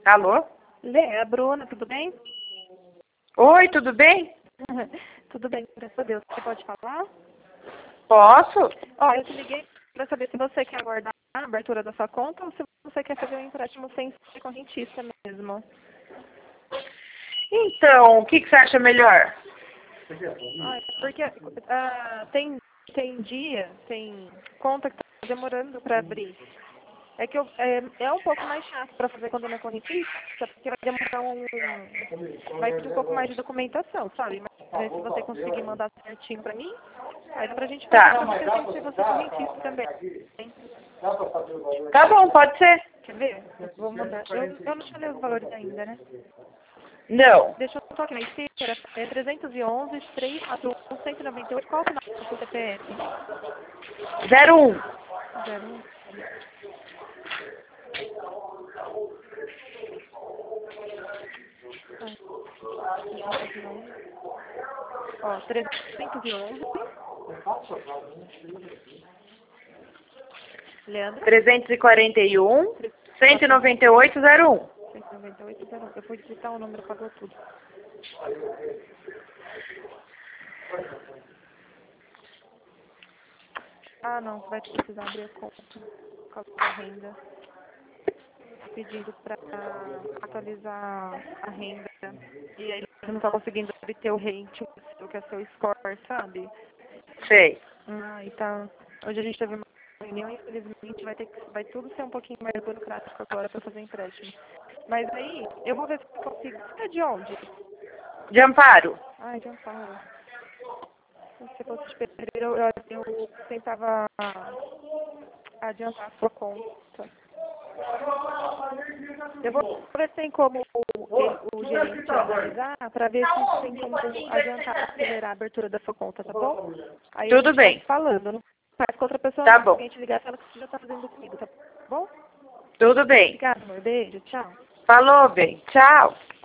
Alô? Lê, é a Bruna, tudo bem? Oi, tudo bem? Tudo bem, graças a Deus. Você pode falar? Posso? Ó, eu te liguei para saber se você quer aguardar a abertura da sua conta ou se você quer fazer um empréstimo sem ser correntista mesmo. Então, o que você acha melhor? Porque tem dia, tem conta que está demorando para abrir. É que é um pouco mais chato para fazer quando não é correntista, porque vai demorar vai ter um pouco mais de documentação, sabe? Mas se você conseguir mandar certinho para mim, aí dá pra gente fazer, Tá. porque eu tenho que ser você correntista também. Tá bom, pode ser. Quer ver? Eu vou mandar. Eu não te falei os valores ainda, né? Não. Deixa eu só aqui na esteira. É 311, 341, 198. Qual o final do seu CPF? 01. 01. Ó, 311. Leandro? 341, 198, 01. 198, 01. Eu vou digitar o número, pagou tudo. Ah, não, vai precisar abrir a conta por causa da renda. Pedindo para atualizar a renda. E aí ele não está conseguindo obter o rating, o que é seu score, sabe? Sei. E tá. Hoje a gente teve uma reunião e infelizmente vai tudo ser um pouquinho mais burocrático agora para fazer empréstimo. Mas aí, eu vou ver se eu consigo. Você é de onde? De Amparo. Ai, de Amparo. Se fosse de Pedreira, eu tentava adiantar a sua conta. Eu vou ver se tem como o gerente analisar para ver se tem como adiantar, acelerar a abertura da sua conta, tá bom? Aí Tudo a gente bem. vai falando, não faz com outra pessoa, Tá não. Se bom. alguém te ligar, fala que você já está fazendo comigo, tá bom? Tudo bem. Obrigada, amor. Beijo, tchau. Falou, bem. Tchau.